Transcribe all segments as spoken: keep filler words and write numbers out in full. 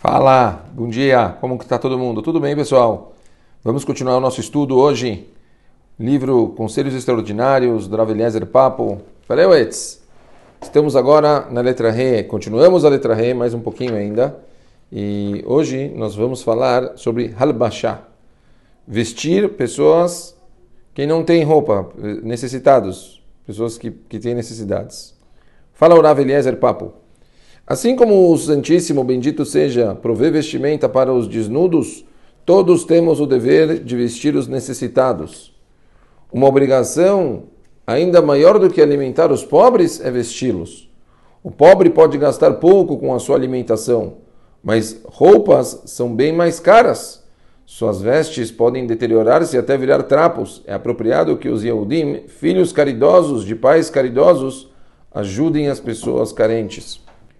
Fala, bom dia, como que está todo mundo? Tudo bem, pessoal? Vamos continuar o nosso estudo hoje. Livro Conselhos Extraordinários, do Rav Eliezer Papo. Feleuetz. Estamos agora na letra Re, continuamos a letra Re, mais um pouquinho ainda. E hoje nós vamos falar sobre Halbashá. Vestir pessoas que não têm roupa, necessitados, pessoas que, que têm necessidades. Fala o Rav Eliezer Papo. Assim como o Santíssimo, bendito seja, provê vestimenta para os desnudos, todos temos o dever de vestir os necessitados. Uma obrigação ainda maior do que alimentar os pobres é vesti-los. O pobre pode gastar pouco com a sua alimentação, mas roupas são bem mais caras. Suas vestes podem deteriorar-se até virar trapos. É apropriado que os Yehudim, filhos caridosos de pais caridosos, ajudem as pessoas carentes.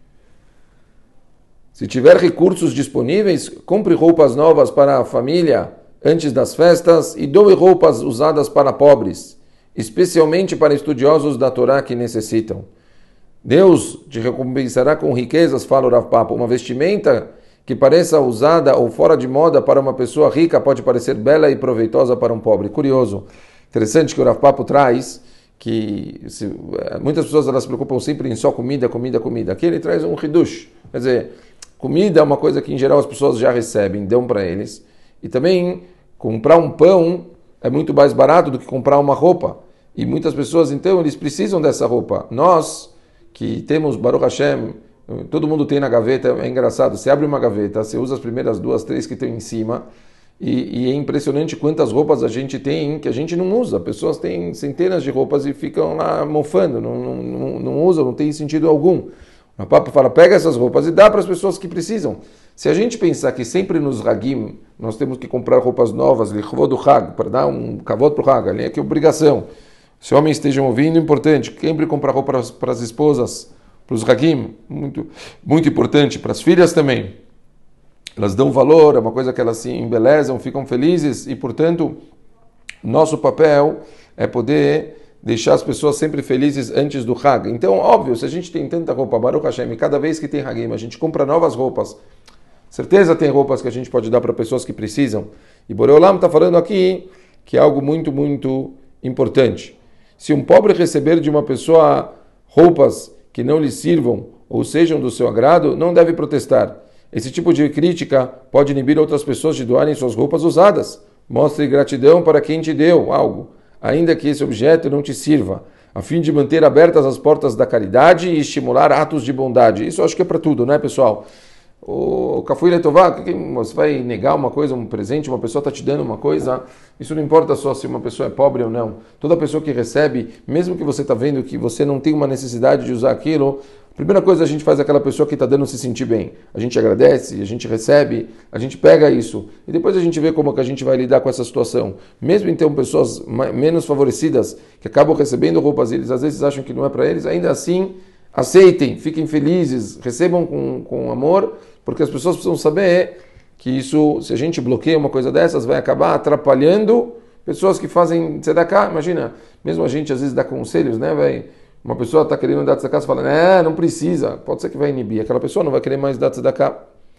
Se tiver recursos disponíveis, compre roupas novas para a família antes das festas e doe roupas usadas para pobres, especialmente para estudiosos da Torá que necessitam. Deus te recompensará com riquezas, fala o Rav Papo. Uma vestimenta que pareça usada ou fora de moda para uma pessoa rica pode parecer bela e proveitosa para um pobre. Curioso, interessante que o Rav Papo traz que se, muitas pessoas elas se preocupam sempre em só comida, comida, comida. Aqui ele traz um hidush, quer dizer, comida é uma coisa que, em geral, as pessoas já recebem, dão para eles. E também, comprar um pão é muito mais barato do que comprar uma roupa. E muitas pessoas, então, eles precisam dessa roupa. Nós, que temos Baruch Hashem, todo mundo tem na gaveta, é engraçado. Você abre uma gaveta, você usa as primeiras duas, três que tem em cima, e, e é impressionante quantas roupas a gente tem que a gente não usa. Pessoas têm centenas de roupas e ficam lá mofando, não, não, não, não usam, não tem sentido algum. O Papo fala, pega essas roupas e dá para as pessoas que precisam. Se a gente pensar que sempre nos Hagim nós temos que comprar roupas novas, lichvod do Hag, para dar um kavod para o Hag, ali é que é obrigação. Se homens estejam ouvindo, é importante, sempre comprar roupa para as, para as esposas, para os Hagim, muito, muito importante, para as filhas também. Elas dão valor, é uma coisa que elas se embelezam, ficam felizes e, portanto, nosso papel é poder deixar as pessoas sempre felizes antes do Hag. Então, óbvio, se a gente tem tanta roupa, Baruch Hashem, e cada vez que tem Hagim, a gente compra novas roupas, certeza tem roupas que a gente pode dar para pessoas que precisam. E Boreolam está falando aqui que é algo muito, muito importante. Se um pobre receber de uma pessoa roupas que não lhe sirvam ou sejam do seu agrado, não deve protestar. Esse tipo de crítica pode inibir outras pessoas de doarem suas roupas usadas. Mostre gratidão para quem te deu algo, ainda que esse objeto não te sirva, a fim de manter abertas as portas da caridade e estimular atos de bondade. Isso eu acho que é para tudo, né, pessoal? O Kafui Letová, você vai negar uma coisa, um presente, uma pessoa está te dando uma coisa, isso não importa só se uma pessoa é pobre ou não. Toda pessoa que recebe, mesmo que você está vendo que você não tem uma necessidade de usar aquilo, a primeira coisa a gente faz é aquela pessoa que está dando se sentir bem. A gente agradece, a gente recebe, a gente pega isso. E depois a gente vê como que a gente vai lidar com essa situação. Mesmo então pessoas menos favorecidas, que acabam recebendo roupas, eles às vezes acham que não é para eles, ainda assim aceitem, fiquem felizes, recebam com, com amor, porque as pessoas precisam saber que isso, se a gente bloqueia uma coisa dessas, vai acabar atrapalhando pessoas que fazem tzedakah. Imagina, mesmo a gente às vezes dá conselhos, né, velho? Uma pessoa está querendo dar tzedakah, você fala, é, não precisa, pode ser que vai inibir. Aquela pessoa não vai querer mais dar tzedakah.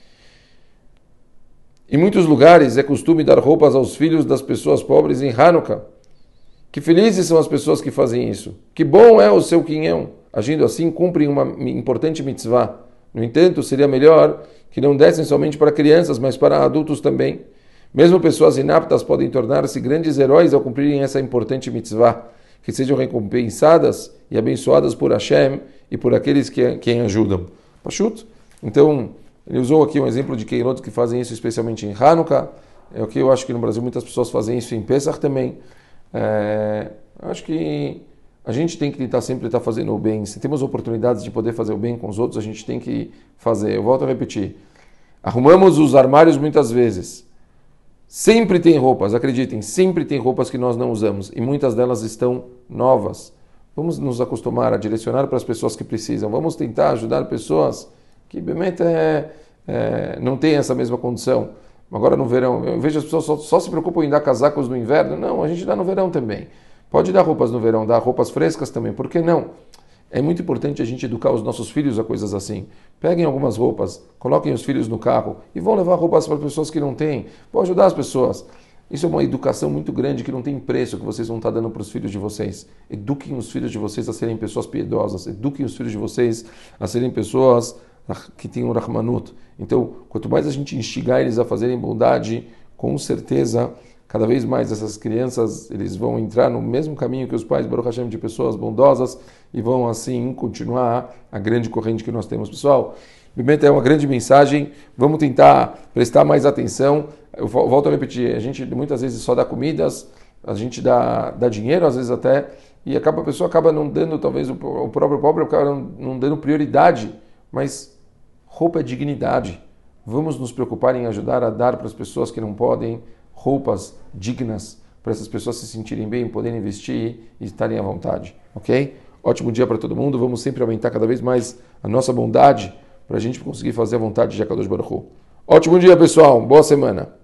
Em muitos lugares é costume dar roupas aos filhos das pessoas pobres em Hanukkah. Que felizes são as pessoas que fazem isso. Que bom é o seu quinhão. Agindo assim, cumprem uma importante mitzvah. No entanto, seria melhor que não dessem somente para crianças, mas para adultos também. Mesmo pessoas inaptas podem tornar-se grandes heróis ao cumprirem essa importante mitzvah, que sejam recompensadas e abençoadas por Hashem e por aqueles que quem ajudam. Pachut. Então, ele usou aqui um exemplo de Keilot que fazem isso especialmente em Hanukkah. É o que eu acho que no Brasil muitas pessoas fazem isso em Pesach também. É, acho que a gente tem que tentar sempre estar fazendo o bem. Se temos oportunidades de poder fazer o bem com os outros, a gente tem que fazer. Eu volto a repetir. Arrumamos os armários muitas vezes. Sempre tem roupas, acreditem, sempre tem roupas que nós não usamos. E muitas delas estão novas. Vamos nos acostumar a direcionar para as pessoas que precisam. Vamos tentar ajudar pessoas que, obviamente, é, é, não têm essa mesma condição. Agora no verão, eu vejo as pessoas só, só se preocupam em dar casacos no inverno. Não, a gente dá no verão também. Pode dar roupas no verão, dar roupas frescas também, por que não? É muito importante a gente educar os nossos filhos a coisas assim. Peguem algumas roupas, coloquem os filhos no carro e vão levar roupas para pessoas que não têm. Vão ajudar as pessoas. Isso é uma educação muito grande que não tem preço que vocês vão estar dando para os filhos de vocês. Eduquem os filhos de vocês a serem pessoas piedosas. Eduquem os filhos de vocês a serem pessoas que tenham Rahmanut. Então, quanto mais a gente instigar eles a fazerem bondade, com certeza, cada vez mais essas crianças eles vão entrar no mesmo caminho que os pais, Baruch Hashem, de pessoas bondosas, e vão assim continuar a grande corrente que nós temos. Pessoal, é uma grande mensagem, vamos tentar prestar mais atenção. Eu volto a repetir, a gente muitas vezes só dá comidas, a gente dá, dá dinheiro às vezes até, e acaba, a pessoa acaba não dando, talvez o, o próprio pobre acaba não, não dando prioridade, mas roupa é dignidade. Vamos nos preocupar em ajudar a dar para as pessoas que não podem roupas dignas, para essas pessoas se sentirem bem, poderem vestir e estarem à vontade, ok? Ótimo dia para todo mundo, vamos sempre aumentar cada vez mais a nossa bondade para a gente conseguir fazer a vontade de Akadosh Baruch Hu. Ótimo dia, pessoal, boa semana!